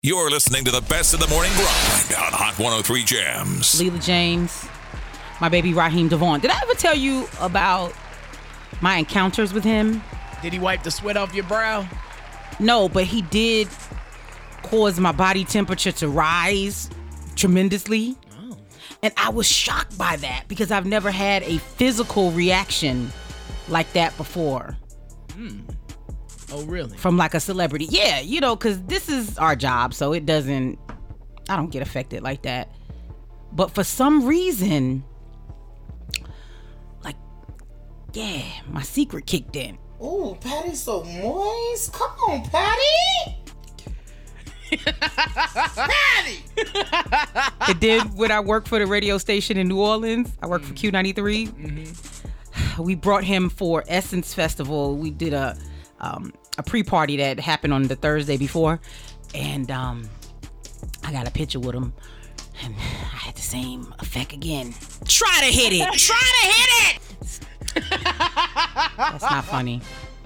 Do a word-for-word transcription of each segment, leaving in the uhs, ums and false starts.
You're listening to the best of the morning grind on Hot one oh three Jams. Leela James, my baby Raheem Devon. Did I ever tell you about my encounters with him? Did he wipe the sweat off your brow? No, but he did cause my body temperature to rise tremendously. Oh. And I was shocked by that because I've never had a physical reaction like that before. Hmm. Oh, really? From like a celebrity. Yeah, you know, because this is our job, so it doesn't, I don't get affected like that. But for some reason, like, yeah, my secret kicked in. Ooh, Patty's so moist. Come on, Patty. Patty! It did when I worked for the radio station in New Orleans. I worked mm-hmm. for Q ninety-three. Mm-hmm. We brought him for Essence Festival. We did a um, a pre-party that happened on the Thursday before. And um, I got a picture with him. And I had the same effect again. Try to hit it. Try to hit it. That's not funny.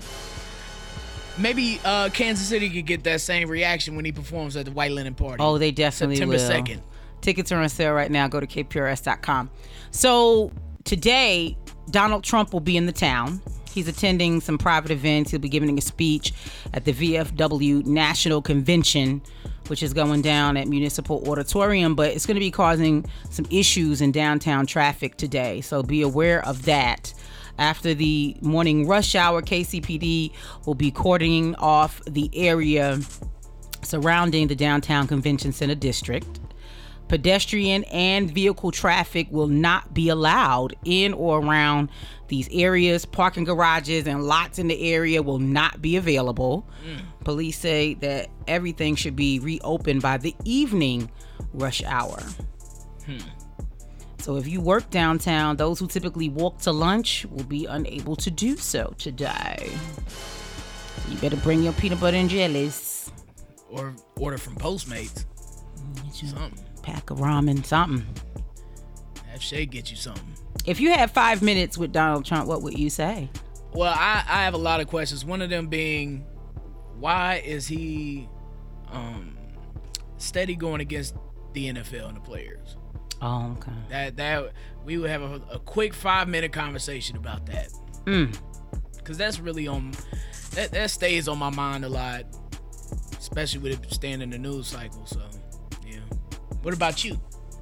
Maybe uh, Kansas City could get that same reaction when he performs at the White Linen Party. Oh, they definitely September will. September second. Tickets are on sale right now. Go to K P R S dot com. So today, Donald Trump will be in the town. He's attending some private events. He'll be giving a speech at the V F W National Convention, which is going down at Municipal Auditorium, but it's going to be causing some issues in downtown traffic today. So be aware of that. After the morning rush hour, K C P D will be cordoning off the area surrounding the downtown convention center district. Pedestrian and vehicle traffic will not be allowed in or around these areas. Parking garages and lots in the area will not be available. Mm. Police say that everything should be reopened by the evening rush hour. Hmm. So if you work downtown, those who typically walk to lunch will be unable to do so today. So you better bring your peanut butter and jellies. Or order from Postmates. Get you something. Pack of ramen, something. Have Shay get you something. If you had five minutes with Donald Trump, what would you say? Well, I, I have a lot of questions. One of them being, why is he um, steady going against the N F L and the players? Oh, okay. That that we would have a, a quick five minute conversation about that. Mm. Cause that's really on that that stays on my mind a lot, especially with it staying in the news cycle. So, yeah. What about you?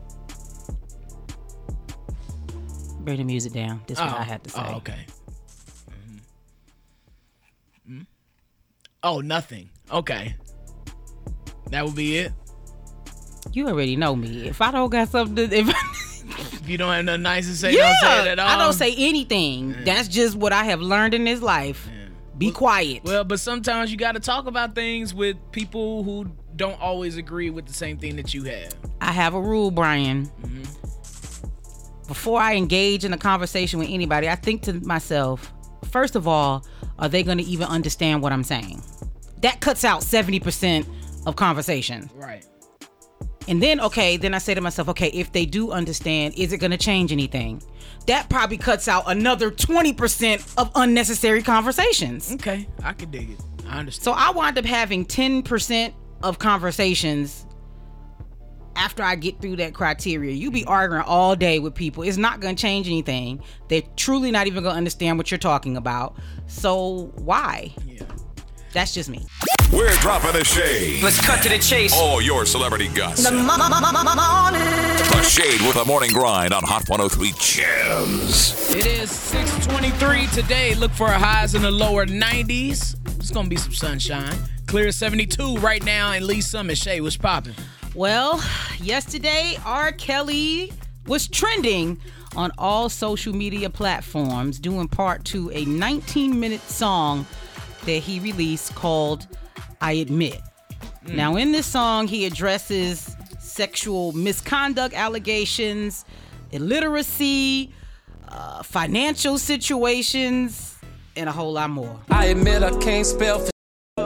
Bring the music down. This is oh, what I had to say. Oh, okay. Mm-hmm. Mm-hmm. Oh, nothing. Okay. That would be it. You already know me. If I don't got something to, if, if you don't have nothing nice to say, yeah, don't say it at all. I don't say anything. Yeah. That's just what I have learned in this life. Yeah. Be well, quiet. Well, but sometimes you got to talk about things with people who don't always agree with the same thing that you have. I have a rule, Brian. Mm-hmm. Before I engage in a conversation with anybody, I think to myself, first of all, are they going to even understand what I'm saying? That cuts out seventy percent of conversation. Right. And then, okay, then I say to myself, okay, if they do understand, is it going to change anything? That probably cuts out another twenty percent of unnecessary conversations. Okay, I can dig it. I understand. So I wind up having ten percent of conversations after I get through that criteria. You be arguing all day with people. It's not going to change anything. They're truly not even going to understand what you're talking about. So why? Yeah. That's just me. We're dropping the shade. Let's cut to the chase. All your celebrity guts. The morning. The Shade with a morning grind on Hot one oh three Jams. It is six twenty-three today. Look for highs in the lower nineties. It's going to be some sunshine. Clear seventy-two right now in Lee Summit. Shay, what's popping? Well, yesterday, R. Kelly was trending on all social media platforms, due in part to a nineteen-minute song that he released called I Admit. Mm. Now, in this song, he addresses sexual misconduct allegations, illiteracy, uh, financial situations, and a whole lot more. I admit I can't spell for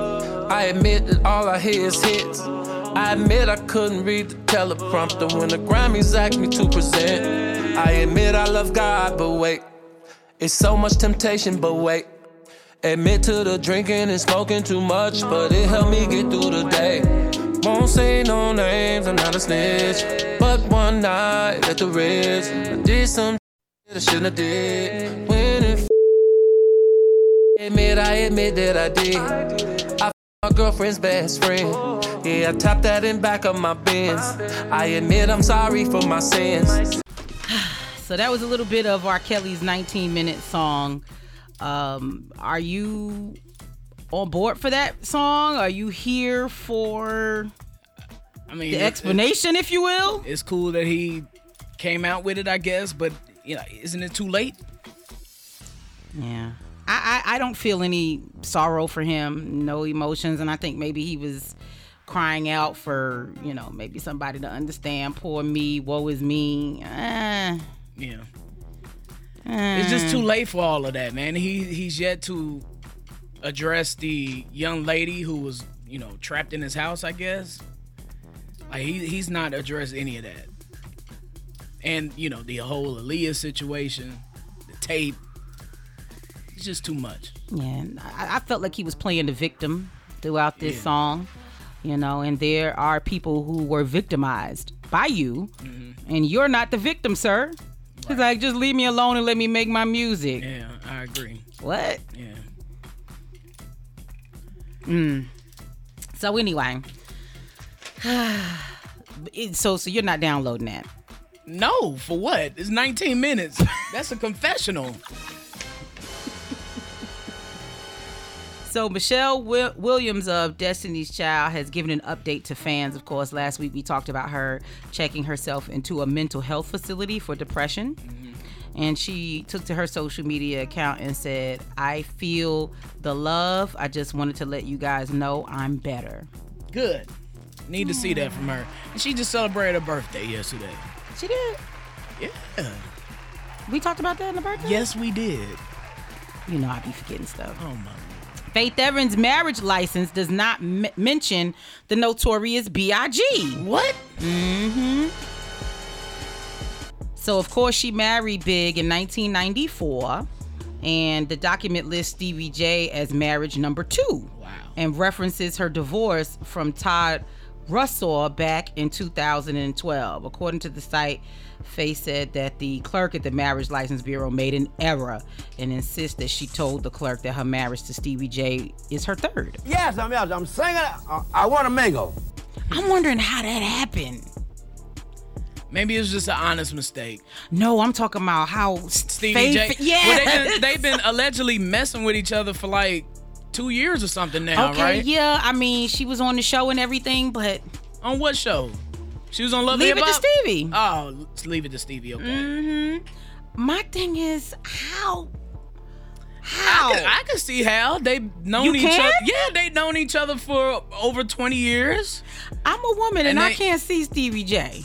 I admit that all I hear is hits. I admit I couldn't read the teleprompter when the Grammys asked me to present. I admit I love God, but wait, it's so much temptation, but wait. Admit to the drinking and smoking too much, but it helped me get through the day. won't say no names, I'm not a snitch. But one night at the Ritz, I did some shit I shouldn't have did. When it f- admit, I admit that I did. I f- my girlfriend's best friend. Yeah, I tapped that in back of my Benz. I admit I'm sorry for my sins. So that was a little bit of R. Kelly's nineteen minute song. Um, are you on board for that song? Are you here for I mean, the it, explanation, it, if you will? It's cool that he came out with it, I guess, but you know, isn't it too late? Yeah. I, I, I don't feel any sorrow for him, no emotions, and I think maybe he was crying out for, you know, maybe somebody to understand. Poor me, woe is me. Eh. Yeah. Eh. It's just too late for all of that, man. He he's yet to address the young lady who was, you know, trapped in his house, I guess. Like he he's not addressed any of that. And, you know, the whole Aaliyah situation, the tape. It's just too much. Yeah, I, I felt like he was playing the victim throughout this Yeah. song, you know, and there are people who were victimized by you, mm-hmm. and you're not the victim, sir. He's right. like, just leave me alone and let me make my music. Yeah, I agree. What? Yeah. Mm. So anyway, so so you're not downloading that? No, for what? It's nineteen minutes. That's a confessional. So Michelle Wi- Williams of Destiny's Child has given an update to fans. Of course, last week we talked about her checking herself into a mental health facility for depression. Mm-hmm. And she took to her social media account and said, I feel the love. I just wanted to let you guys know I'm better. Good. Need to see that from her. And she just celebrated her birthday yesterday. She did? Yeah. We talked about that in the birthday? Yes, we did. You know I be forgetting stuff. Oh, my. Faith Evans' marriage license does not m- mention the notorious B I G What? Mm-hmm. So, of course, she married Big in nineteen ninety-four, and the document lists Stevie J as marriage number two. Wow. And references her divorce from Todd Russell back in two thousand twelve. According to the site, Faith said that the clerk at the Marriage License Bureau made an error and insists that she told the clerk that her marriage to Stevie J is her third. Yes, I'm I'm singing. I, I want a mingle. I'm wondering how that happened. Maybe it was just an honest mistake. No, I'm talking about how Stevie Faith, J. Yeah, Well, they've been, they've been allegedly messing with each other for like two years or something now, okay, right? yeah. I mean, she was on the show and everything, but on what show? She was on Love Leave Hip Hop? It to Stevie. Oh, let's leave it to Stevie. Okay. Mm-hmm. My thing is how. How? I can, I can see how they've known You each can? other. Yeah, they've known each other for over twenty years. I'm a woman and, And I they- can't see Stevie J.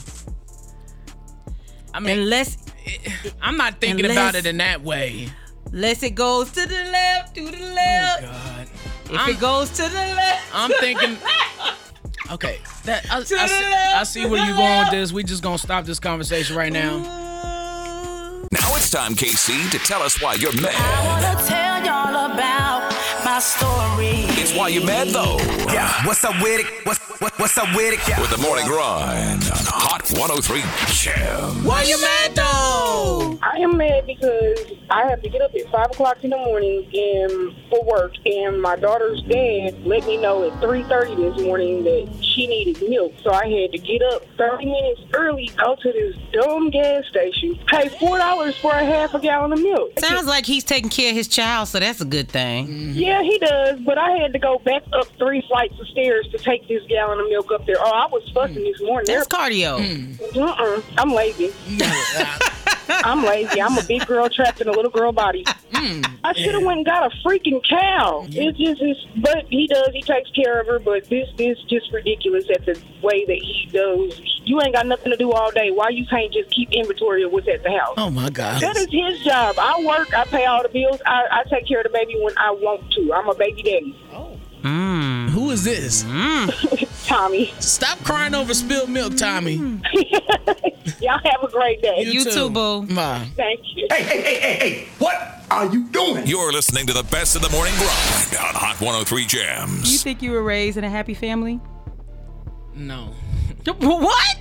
I mean, Unless I'm not thinking unless- about it in that way. unless it goes to the left, to the Oh left. God. If I'm, it goes to the left. I'm thinking. Okay, that I, I, To see, the I left, see to where the you're going with left. this. We just gonna stop this conversation right now. Now it's time, K C, to tell us why you're I mad. wanna tell y'all about my story. It's why you're mad, though. Yeah, what's up with it? What's what, what's up with it? Yeah. With the morning grind on Hot one oh three Jam. Why you mad though? I am mad because I have to get up at five o'clock in the morning and for work, and my daughter's dad let me know at three thirty this morning that she needed milk. So I had to get up thirty minutes early, go to this dumb gas station, pay four dollars for a half a gallon of milk. Sounds like he's taking care of his child, so that's a good thing. Yeah, he does, but I had to go back up three flights of stairs to take this gallon of milk up there. Oh, I was fussing this morning. That's cardio. Uh-uh. I'm lazy. I'm lazy. I'm a big girl trapped in a little girl body. I should have went and got a freaking cow. It's just, it's, but he does. He takes care of her. But this is just ridiculous at the way that he does. You ain't got nothing to do all day. Why you can't just keep inventory of what's at the house? Oh my God. That is his job. I work. I pay all the bills. I, I take care of the baby when I want to. I'm a baby daddy. Mm. Who is this? Tommy. Stop crying over spilled milk, Tommy. Y'all have a great day. You too, boo. Bye. Thank you. Hey, hey, hey, hey, hey! What are you doing? You're listening to the best of the morning grind on Hot one oh three You Jams. think you were raised in a happy family? No. What?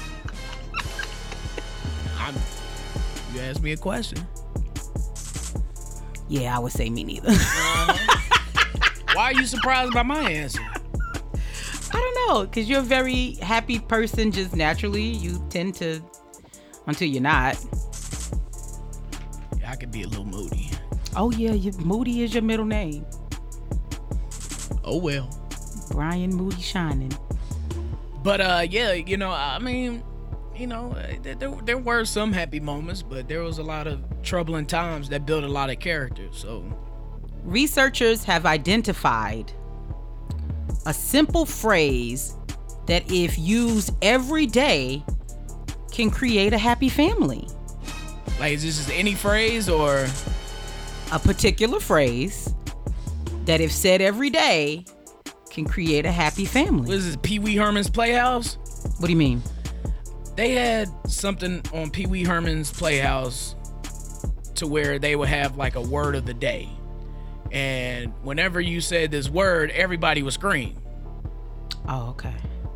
I'm, you asked me a question. Yeah, I would say me neither. Uh-huh. Why are you surprised by my answer? I don't know, because you're a very happy person just naturally. You tend to, until you're not. Yeah, I could be a little moody. Oh, yeah, you, Moody is your middle name. Oh, well. Brian Moody Shining. But, uh, yeah, you know, I mean, you know, there, there, there were some happy moments, but there was a lot of troubling times that built a lot of character, so. Researchers have identified a simple phrase that, if used every day, can create a happy family. Like, is this just any phrase or? A particular phrase that, if said every day, can create a happy family. What is this, Pee Wee Herman's Playhouse? What do you mean? They had something on Pee Wee Herman's Playhouse to where they would have like a word of the day. And whenever you said this word, everybody would scream. Oh, okay.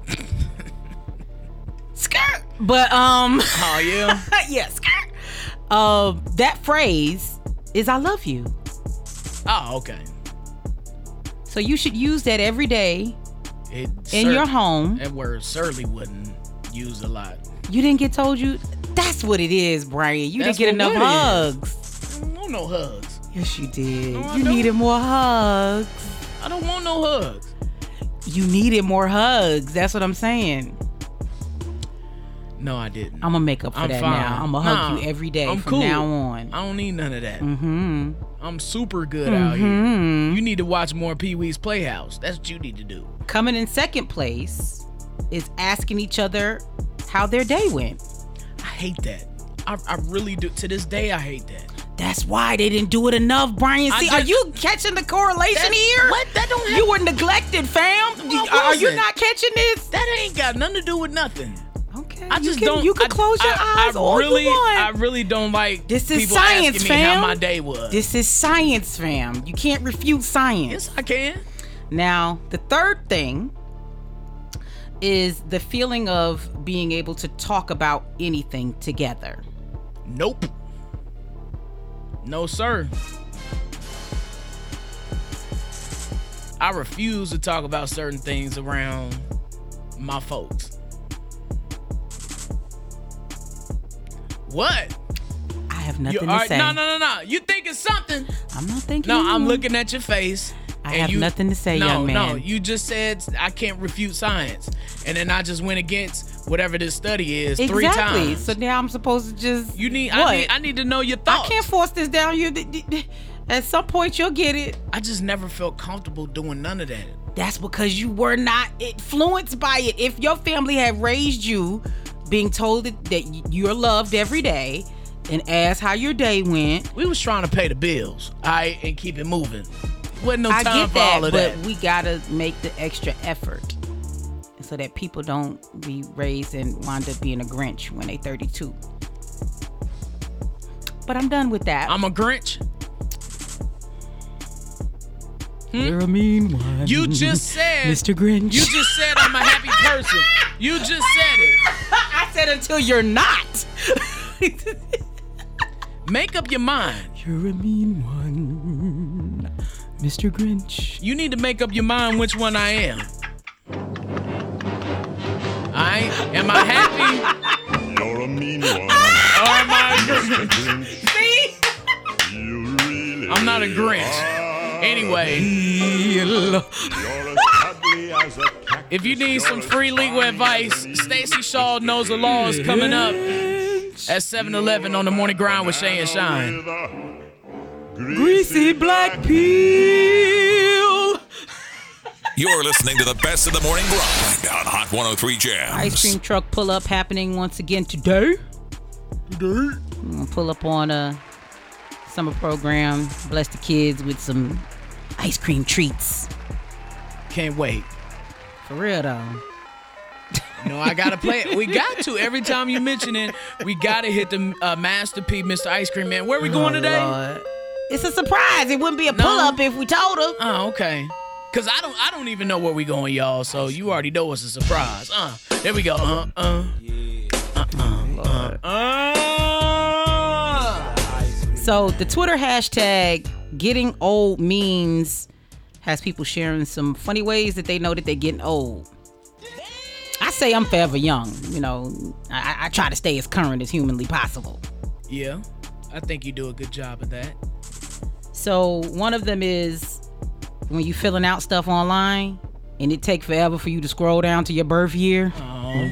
Skirt. But, um. Oh, yeah? yeah, skirt. Uh, that phrase is I love you. Oh, okay. So you should use that every day it in your home. That word certainly wouldn't use a lot. You didn't get told you? That's what it is, Brian. You That's didn't get enough hugs. Is. I don't want no hugs. Yes, you did. No, you don't. needed more hugs. I don't want no hugs. You needed more hugs. That's what I'm saying. No, I didn't. I'm going to make up for I'm that fine. now. I'm going to hug nah, you every day I'm from cool. now on. I don't need none of that. Mm-hmm. I'm super good mm-hmm. out here. You need to watch more Pee Wee's Playhouse. That's what you need to do. Coming in second place is asking each other how their day went. I hate that. I, I really do. To this day, I hate that. That's why they didn't do it enough, Brian. See, just, are you catching the correlation here? What? That don't have... You were neglected, fam. I Are you wasn't. not catching this? That ain't got nothing to do with nothing. Okay. I just you can, don't. You can I, close your I, eyes I all really, you want. I really don't like This is people science, asking fam. me how my day was. This is science, fam. You can't refute science. Yes, I can. Now, the third thing is the feeling of being able to talk about anything together. Nope. No, sir. I refuse to talk about certain things around my folks. What? I have nothing you, to right, say. No, no, no, no. You thinking something? I'm not thinking. No, I'm anything. looking at your face. I and have you, nothing to say, no, young man. No, you just said I can't refute science. And then I just went against whatever this study is exactly. three times. So now I'm supposed to just. You need what? I need I need to know your thoughts. I can't force this down you. At some point you'll get it. I just never felt comfortable doing none of that. That's because you were not influenced by it. If your family had raised you being told that, that you're loved every day and asked how your day went. We was trying to pay the bills, all right, and keep it moving. Wasn't no I time get for that, all of but that. we gotta make the extra effort so that people don't be raised and wind up being a Grinch when they thirty-two. But I'm done with that. I'm a Grinch. Hmm? You're a mean one. You just said, Mister Grinch. You just said I'm a happy person. You just said it. I said until you're not. Make up your mind. You're a mean one, Mister Grinch. You need to make up your mind which one I am. I am I happy? You're a mean one. Or am I a Grinch? See? You really I'm not a Grinch. Anyway, if you need some free legal advice, Stacey Shaw Knows the Law is coming up at seven eleven on the Morning Grind with Shay and Shine. Greasy black peel. You're listening to the best of the Morning Grind on Hot one oh three Jams. Ice cream truck pull up happening once again today. Today? I'm gonna pull up on a summer program, bless the kids with some ice cream treats. Can't wait. For real though. No, I gotta play it. We got to. Every time you mention it, we gotta hit the uh, Master P, Mister Ice Cream Man. Where are we going Oh, today? Lord. It's a surprise. It wouldn't be a No. pull up if we told him. Oh, okay. Cause I don't I don't even know where we going, y'all. So you already know it's a surprise. Uh, there we go. Uh, uh, uh, uh, uh, uh. So the Twitter hashtag getting old memes has people sharing some funny ways that they know that they're getting old. I say I'm forever young. You know, I, I try to stay as current as humanly possible. Yeah, I think you do a good job of that. So one of them is when you filling out stuff online and it take forever for you to scroll down to your birth year. Oh.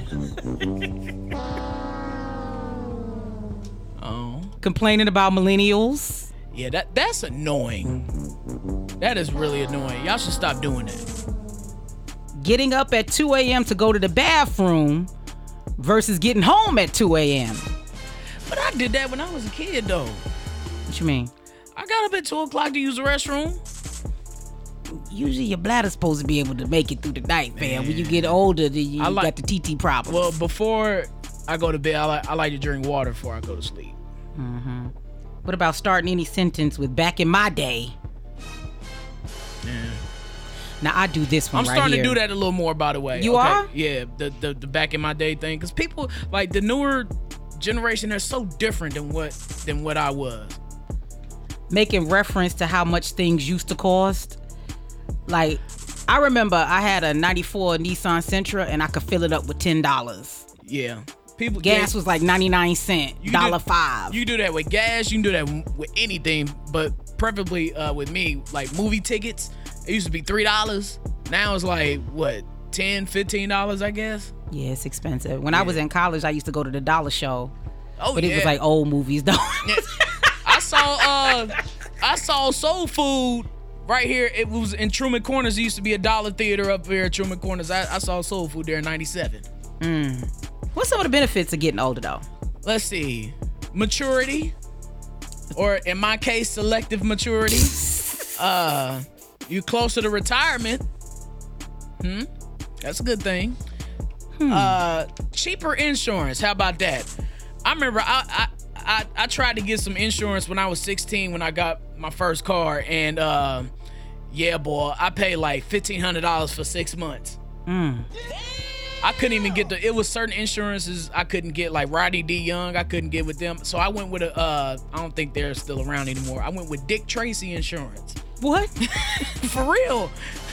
oh. Complaining about millennials. Yeah, that that's annoying. That is really annoying. Y'all should stop doing that. Getting up at two a.m. to go to the bathroom versus getting home at two a.m. But I did that when I was a kid, though. What you mean? I got up at two o'clock to use the restroom. Usually your bladder's supposed to be able to make it through the night, man. man. When you get older, then you I like, got the T T problems. Well, before I go to bed, I like, I like to drink water before I go to sleep. Mm-hmm. What about starting any sentence with "back in my day"? Yeah. Now I do this one. I'm right starting here. to do that a little more, by the way. You okay? are? Yeah, the, the the back in my day thing, because people like the newer generation are so different than what than what I was. Making reference to how much things used to cost. Like, I remember I had a ninety-four Nissan Sentra and I could fill it up with ten dollars. Yeah. People gas yeah, was like ninety-nine cents, dollar five. You do that with gas, you can do that with anything, but preferably uh, with me, like movie tickets. It used to be three dollars. Now it's like, what, ten dollars, fifteen dollars, I guess? Yeah, it's expensive. When yeah. I was in college, I used to go to the dollar show. Oh, but yeah. it was like old movies, though. Yeah. I saw uh, I saw Soul Food right here. It was in Truman Corners. It used to be a dollar theater up here at Truman Corners. I, I saw Soul Food there in ninety-seven. Mm. What's some of the benefits of getting older, though? Let's see. Maturity. Or in my case, selective maturity. uh, you closer to retirement. Hmm. That's a good thing. Hmm. Uh, cheaper insurance. How about that? I remember I, I I I tried to get some insurance when I was sixteen when I got my first car, and uh, yeah, boy, I paid like fifteen hundred dollars for six months. Mm. I couldn't even get the. It was certain insurances I couldn't get, like Rodney D. Young. I couldn't get with them, so I went with a. Uh, I don't think they're still around anymore. I went with Dick Tracy Insurance. What? For real?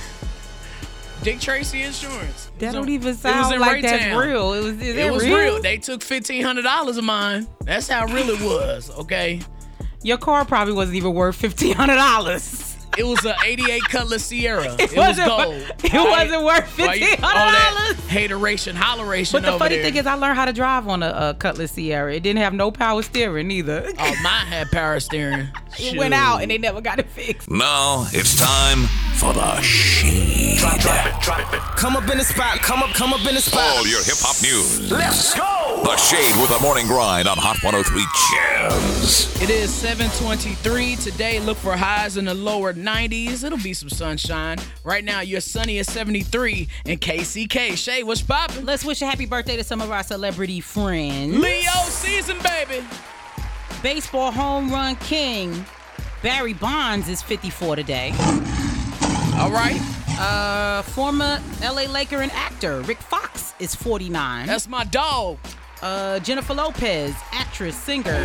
Dick Tracy Insurance. That don't on, even sound like Raytown. That's real. It was. Is it was real? real. They took fifteen hundred dollars of mine. That's how real it was. Okay. Your car probably wasn't even worth fifteen hundred dollars. It was an eighty-eight Cutlass Sierra. It, it was gold. It right? wasn't worth fifteen hundred dollars. Hateration, holleration. But the over funny there. thing is, I learned how to drive on a, a Cutlass Sierra. It didn't have no power steering either. Oh, mine had power steering. It went out and they never got it fixed. Now it's time for the Shade. Drop, drop it, drop it. Come up in the spot. Come up, come up in the spot. All your hip hop news. Let's go. The Shade with the morning grind on Hot one oh three Gems. It is seven twenty-three today. Look for highs in the lower nineties. It'll be some sunshine. Right now, you're sunny at seventy-three in K C K. Shay, what's poppin'? Let's wish a happy birthday to some of our celebrity friends. Leo season, baby. Baseball home run king Barry Bonds is fifty-four today. All right. Uh, former L A Laker and actor Rick Fox is forty-nine. That's my dog. Uh, Jennifer Lopez, actress, singer.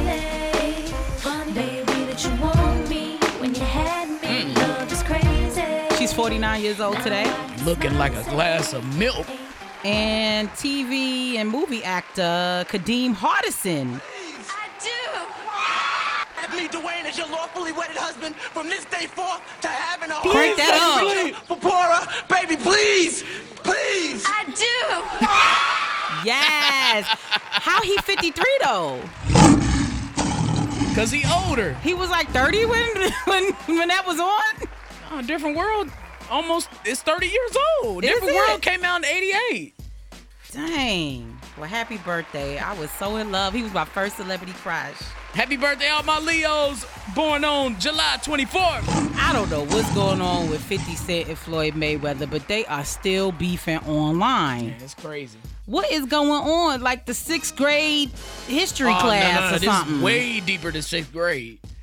She's forty-nine years old today. Looking like a glass of milk. And T V and movie actor Kadeem Hardison. I do. Me, Dwayne, as your lawfully wedded husband, from this day forth to having a whole Crank that up. For Pora, baby, please, please. I do. Yes. How he fifty-three though? Cause he older. He was like thirty when when when that was on. Oh, Different World, almost it's thirty years old. Is Different it? World came out in eighty-eight. Dang. Well, happy birthday. I was so in love. He was my first celebrity crush. Happy birthday, all my Leos born on July twenty-fourth. I don't know what's going on with fifty Cent and Floyd Mayweather, but they are still beefing online. Man, it's crazy. What is going on? Like the sixth grade history oh, class no, no, no. or This something? is way deeper than sixth grade.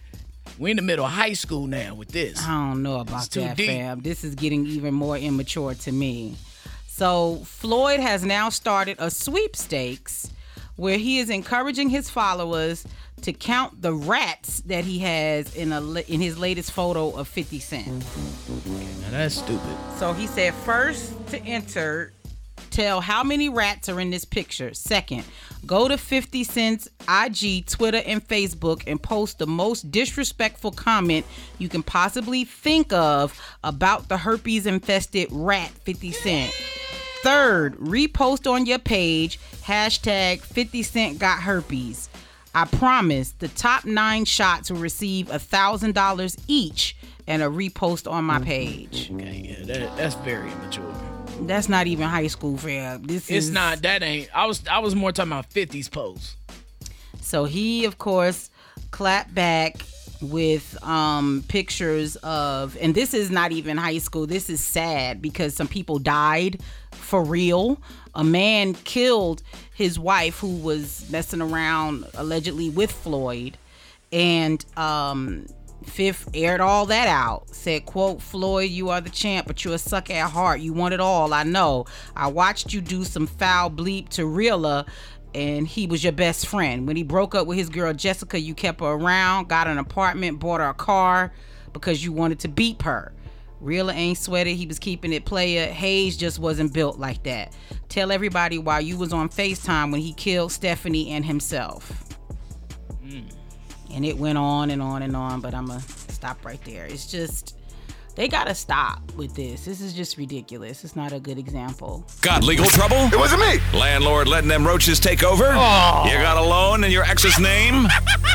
We in the middle of high school now with this. I don't know about that, fam. This is getting even more immature to me. So Floyd has now started a sweepstakes where he is encouraging his followers to count the rats that he has in a in his latest photo of fifty Cent. Now that's stupid. So he said, first to enter, tell how many rats are in this picture. Second, go to fifty Cent's I G, Twitter, and Facebook and post the most disrespectful comment you can possibly think of about the herpes-infested rat fifty Cent. Third, repost on your page, hashtag fifty Cent got herpes. I promise the top nine shots will receive one thousand dollars each and a repost on my page. Okay, yeah, that, that's very immature. That's not even high school, fam. This It's is not. That ain't. I was. I was more talking about fifties posts. So he, of course, clapped back with um, pictures of, and this is not even high school. This is sad because some people died for real. A man killed his wife who was messing around allegedly with Floyd, and um, Fifth aired all that out. Said, quote, Floyd, you are the champ, but you're a sucker at heart. You want it all, I know. I watched you do some foul bleep to Reela, and he was your best friend. When he broke up with his girl Jessica, you kept her around, got an apartment, bought her a car because you wanted to beep her. Reela ain't sweated. He was keeping it player. Hayes just wasn't built like that. Tell everybody why you was on FaceTime when he killed Stephanie and himself. Mm. And it went on and on and on, but I'm going to stop right there. It's just, they got to stop with this. This is just ridiculous. It's not a good example. Got legal trouble? It wasn't me. Landlord letting them roaches take over? Oh. You got a loan in your ex's name?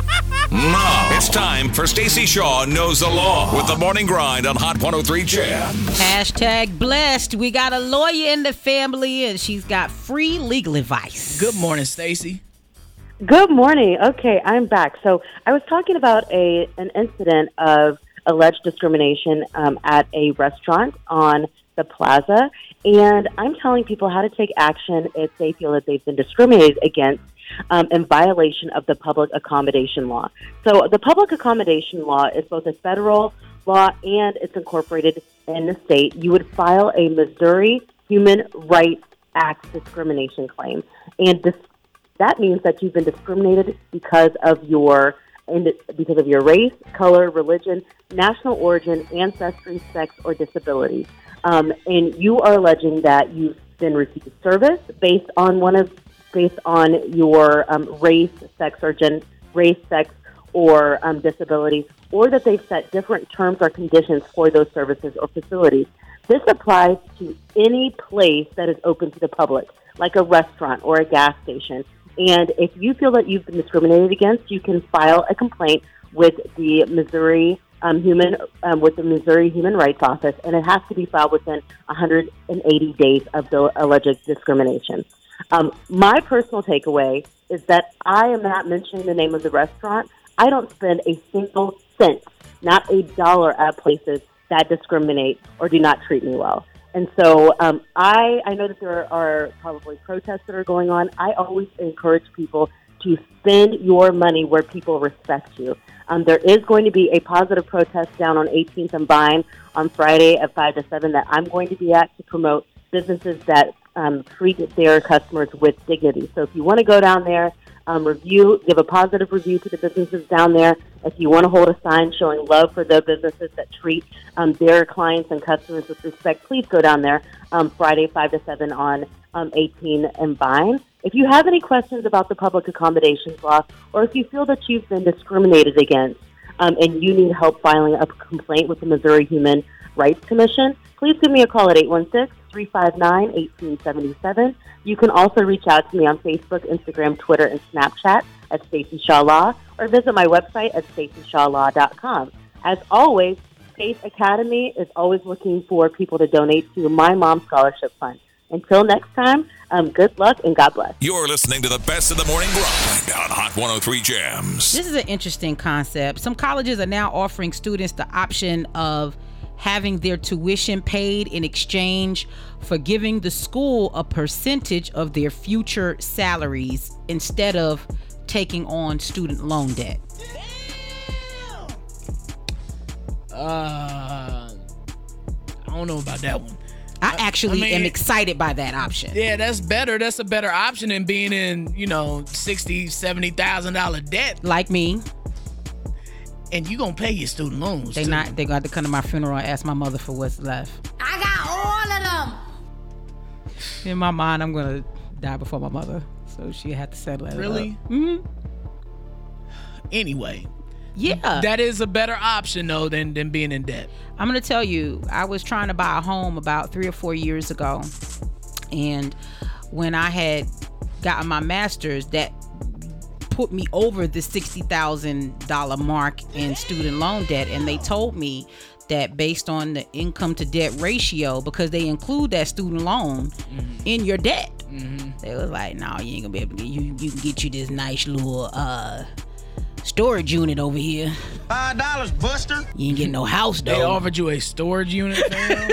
No. It's time for Stacey Shaw Knows the Law with the Morning Grind on Hot one oh three Jams. Hashtag blessed. We got a lawyer in the family, and she's got free legal advice. Good morning, Stacey. Good morning. Okay, I'm back. So I was talking about a an incident of alleged discrimination um, at a restaurant on the plaza, and I'm telling people how to take action if they feel that they've been discriminated against um, in violation of the public accommodation law. So the public accommodation law is both a federal law and it's incorporated in the state. You would file a Missouri Human Rights Act discrimination claim, and dis- that means that you've been discriminated because of your because of your race, color, religion, national origin, ancestry, sex, or disability. Um, and you are alleging that you've been refused service based on one of based on your um, race, sex, or gen race, sex, or um, disability, or that they've set different terms or conditions for those services or facilities. This applies to any place that is open to the public, like a restaurant or a gas station. And if you feel that you've been discriminated against, you can file a complaint with the Missouri um, Human um, with the Missouri Human Rights Office, and it has to be filed within one hundred eighty days of the alleged discrimination. Um, my personal takeaway is that I am not mentioning the name of the restaurant. I don't spend a single cent, not a dollar, at places that discriminate or do not treat me well. And so um, I, I know that there are probably protests that are going on. I always encourage people to spend your money where people respect you. Um, there is going to be a positive protest down on eighteenth and Vine on Friday at five to seven that I'm going to be at to promote businesses that um, treat their customers with dignity. So if you want to go down there, um, review, give a positive review to the businesses down there. If you want to hold a sign showing love for the businesses that treat um, their clients and customers with respect, please go down there um, Friday, five to seven on um, eighteen and Vine. If you have any questions about the public accommodations law, or if you feel that you've been discriminated against um, and you need help filing a complaint with the Missouri Human Rights Commission, please give me a call at eight one six, three five nine, one eight seven seven. You can also reach out to me on Facebook, Instagram, Twitter, and Snapchat at Stacey Shaw Law, or visit my website at stacey shaw law dot com. As always, State Academy is always looking for people to donate to my mom's scholarship fund. Until next time, um, good luck and God bless. You're listening to the best of the morning grind on Hot one oh three Jams. This is an interesting concept. Some colleges are now offering students the option of having their tuition paid in exchange for giving the school a percentage of their future salaries instead of taking on student loan debt. Uh, I don't know about that one. I actually I mean, am excited by that option. Yeah, that's better. That's a better option than being in, you know, sixty thousand dollars, seventy thousand dollars debt. Like me. And you gonna pay your student loans. They too. not. They got to come to my funeral and ask my mother for what's left. I got all of them. In my mind, I'm gonna die before my mother, so she had to settle it. Really? Up. Mm-hmm. Anyway. Yeah. That is a better option though than than being in debt. I'm gonna tell you, I was trying to buy a home about three or four years ago, and when I had gotten my master's, that put me over the sixty thousand dollars mark in student loan debt, and they told me that based on the income to debt ratio, because they include that student loan mm-hmm. in your debt, mm-hmm. they was like, no, you ain't gonna be able to get you. You can get you this nice little uh storage unit over here. Five dollars, Buster. You ain't getting no house though. They offered you a storage unit, fam.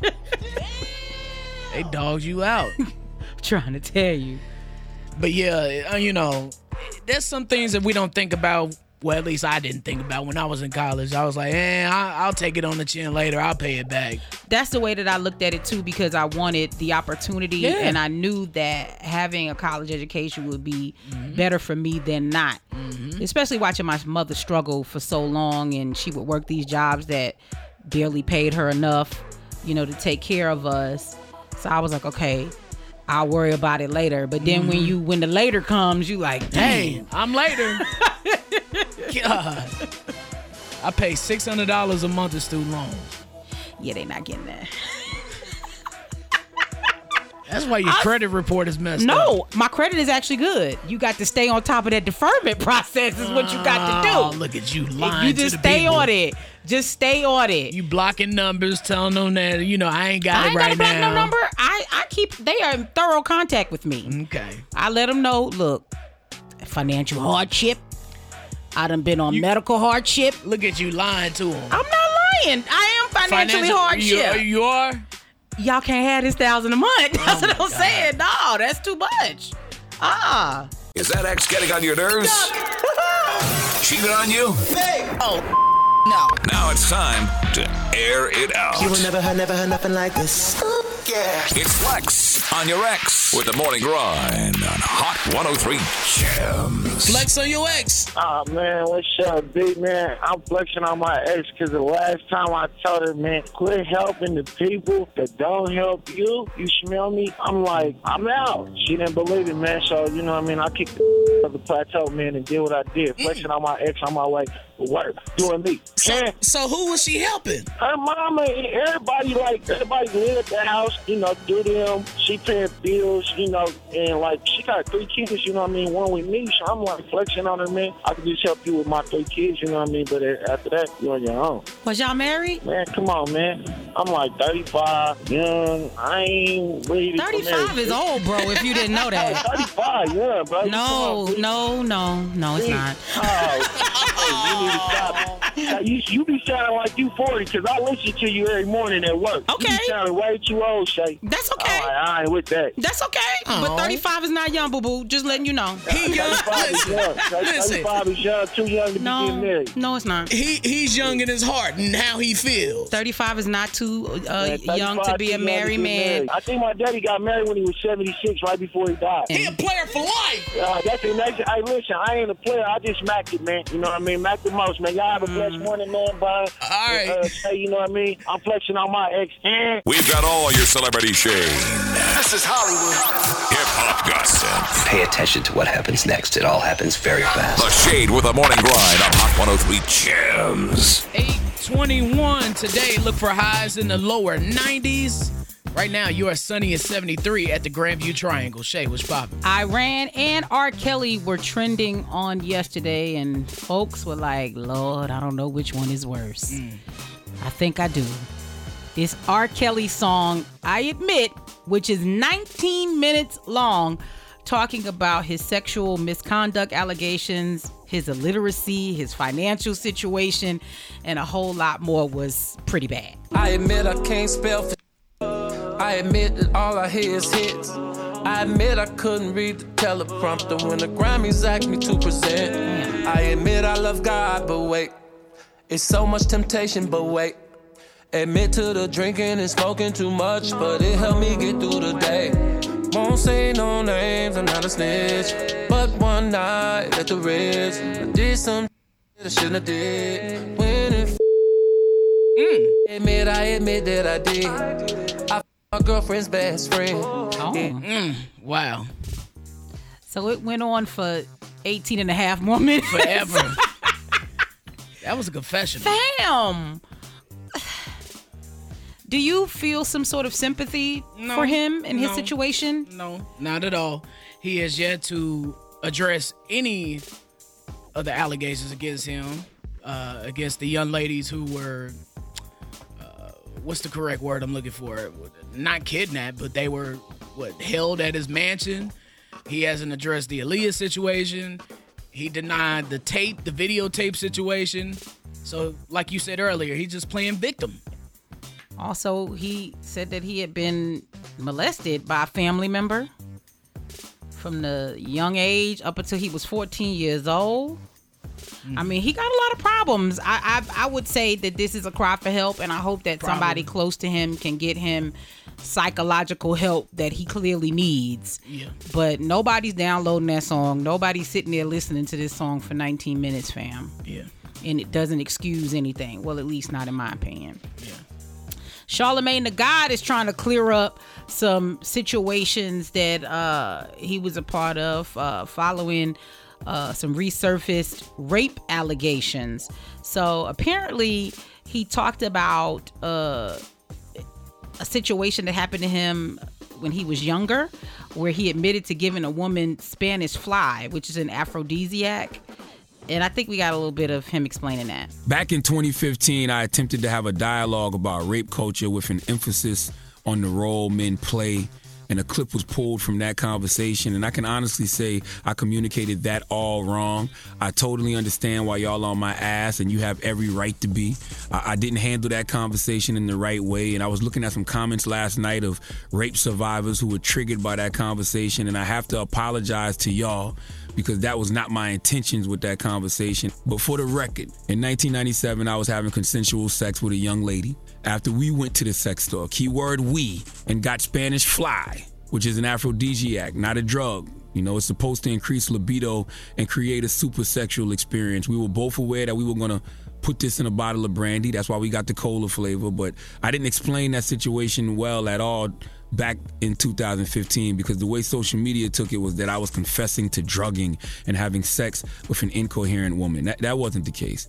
They dogged you out. I'm trying to tell you. But yeah, you know, there's some things that we don't think about. Well, at least I didn't think about when I was in college. I was like, eh, I'll take it on the chin later. I'll pay it back. That's the way that I looked at it too, because I wanted the opportunity, yeah. and I knew that having a college education would be mm-hmm. better for me than not. Mm-hmm. Especially watching my mother struggle for so long, and she would work these jobs that barely paid her enough, you know, to take care of us. So I was like, okay, I'll worry about it later. But then mm-hmm. when you when the later comes, you like, dang, hey, I'm later. God. I pay six hundred dollars a month in student loans. Yeah, they not getting that. That's why your I, credit report is messed no, up. No, my credit is actually good. You got to stay on top of that deferment process is what you got to do. Oh, look at you lying You just to the stay people. on it. Just stay on it. You blocking numbers, telling them that, you know, I ain't got I it ain't right got to block now. no number. I, I keep, they are in thorough contact with me. Okay. I let them know, look, financial hardship. I done been on you, medical hardship. Look at you lying to them. I'm not lying. I am financially Financial, hardship. You, you are? Y'all can't have this thousand a month. That's oh what I'm God. saying. No, that's too much. Ah. Is that ex getting on your nerves? Cheated on you? Hey. Oh, no. Now it's time to air it out. You will never have, never have nothing like this. Yeah. It's Flex on your ex with the morning grind on Hot one oh three Gems. Flex on your ex. Oh, man, what's up, big man? I'm flexing on my ex because the last time I told her, man, quit helping the people that don't help you. You smell me? I'm like, I'm out. She didn't believe it, man. So, you know what I mean? I kicked the of the plateau, man, and did what I did. Flexing on my ex on my way to work, doing me. So, and so who was she helping? Her mama and everybody, like, everybody live at the house, you know, through them. She paying bills, you know, and, like, she got three kids, you know what I mean? One with me. So I'm, like, flexing on her, man. I can just help you with my three kids, you know what I mean? But after that, you're on your own. Was y'all married? Man, come on, man. I'm, like, thirty-five, young. I ain't ready to thirty-five is old, bro, if you didn't know that. thirty-five, yeah, bro. No, on, no, no, no, it's not. Oh, you need to stop. Now, you, you be sounding like you forty because I listen to you every morning at work. Okay. You be sounding way too old, Shay. That's okay. All right, I ain't with that. That's okay. Aww. But thirty-five is not young, boo-boo. Just letting you know. He young. thirty-five is young. thirty-five is young, too young to no, be getting married. No, it's not. He He's young in his heart and how he feels. thirty-five is not too uh, man, young to be a married man. Married. I think my daddy got married when he was seventy-six, right before he died. He a player for life. Uh, that's it. That's, hey, listen, I ain't a player. I just smacked it, man. You know what I mean? Mac the most, man. Y'all have a blessed mm. morning, man, bro. All right. Uh, say, you know what I mean? I'm flexing on my ex. And we've got all your celebrity shade. This is Hollywood. Hip-hop gossip. Pay attention to what happens next. It all happens very fast. The Shade with a morning grind on Hot one oh three Gems. eight twenty-one today. Look for highs in the lower nineties. Right now, you are sunny at seventy-three at the Grandview Triangle. Shay, what's poppin'? Iran and R. Kelly were trending on yesterday, and folks were like, Lord, I don't know which one is worse. Mm. I think I do. It's R. Kelly's song, I Admit, which is nineteen minutes long, talking about his sexual misconduct allegations, his illiteracy, his financial situation, and a whole lot more was pretty bad. I admit I can't spell for I admit that all I hear is hits. I admit I couldn't read the teleprompter when the Grammys asked me to present. I admit I love God, but wait, It's so much temptation, but wait. Admit to the drinking and smoking too much, but it helped me get through the day. Won't say no names, I'm not a snitch. But one night at the Ritz, I did some I shouldn't have did. When it mm. admit, I admit that I did. I f- my girlfriend's best friend. Oh. Mm. Wow. So it went on for eighteen and a half more minutes. Forever. That was a confession. Damn. Do you feel some sort of sympathy no, for him in no, his situation? No, not at all. He has yet to address any of the allegations against him, uh, against the young ladies who were, uh, what's the correct word I'm looking for? Not kidnapped, but they were, what, held at his mansion. He hasn't addressed the Aaliyah situation. He denied the tape, the videotape situation. So, like you said earlier, he's just playing victim. Also, he said that he had been molested by a family member from the young age up until he was fourteen years old. Mm. I mean, he got a lot of problems. I, I I would say that this is a cry for help, and I hope that Problem. somebody close to him can get him psychological help that he clearly needs. Yeah. But nobody's downloading that song. Nobody's sitting there listening to this song for nineteen minutes, fam. Yeah. And it doesn't excuse anything. Well, at least not in my opinion. Yeah. Charlamagne the God is trying to clear up some situations that uh, he was a part of uh, following uh, some resurfaced rape allegations. So apparently he talked about uh, a situation that happened to him when he was younger, where he admitted to giving a woman Spanish fly, which is an aphrodisiac. And I think we got a little bit of him explaining that. Back in twenty fifteen, I attempted to have a dialogue about rape culture with an emphasis on the role men play, and a clip was pulled from that conversation. And I can honestly say I communicated that all wrong. I totally understand why y'all on my ass, and you have every right to be. I, I didn't handle that conversation in the right way, and I was looking at some comments last night of rape survivors who were triggered by that conversation, and I have to apologize to y'all, because that was not my intentions with that conversation. But for the record, in nineteen ninety-seven, I was having consensual sex with a young lady after we went to the sex store, keyword we, and got Spanish fly, which is an aphrodisiac, not a drug. You know, it's supposed to increase libido and create a super sexual experience. We were both aware that we were gonna put this in a bottle of brandy. That's why we got the cola flavor, but I didn't explain that situation well at all back in two thousand fifteen, because the way social media took it was that I was confessing to drugging and having sex with an incoherent woman. That, that wasn't the case.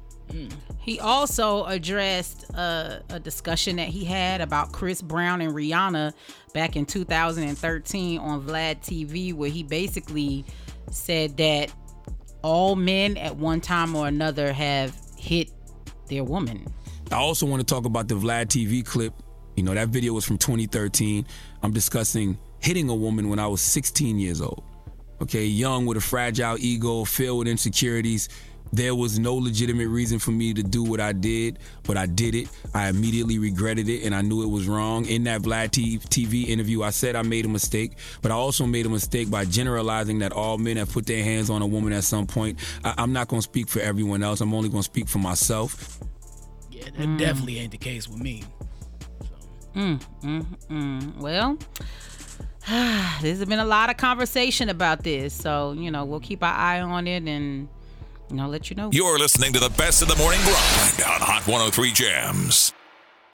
He also addressed uh, a discussion that he had about Chris Brown and Rihanna back in two thousand thirteen on Vlad T V, where he basically said that all men at one time or another have hit their woman. I also want to talk about the Vlad T V clip. You know, that video was from twenty thirteen. I'm discussing hitting a woman when I was sixteen years old. Okay, young with a fragile ego, filled with insecurities. There was no legitimate reason for me to do what I did, but I did it. I immediately regretted it, and I knew it was wrong. In that Vlad T V interview, I said I made a mistake, but I also made a mistake by generalizing that all men have put their hands on a woman at some point. I- I'm not going to speak for everyone else. I'm only going to speak for myself. Yeah, that mm. definitely ain't the case with me. Mm, mm, mm. Well, there's been a lot of conversation about this, so, you know, we'll keep our eye on it and, you know, let you know. You're listening to the best of the morning grind on Hot one oh three Jams.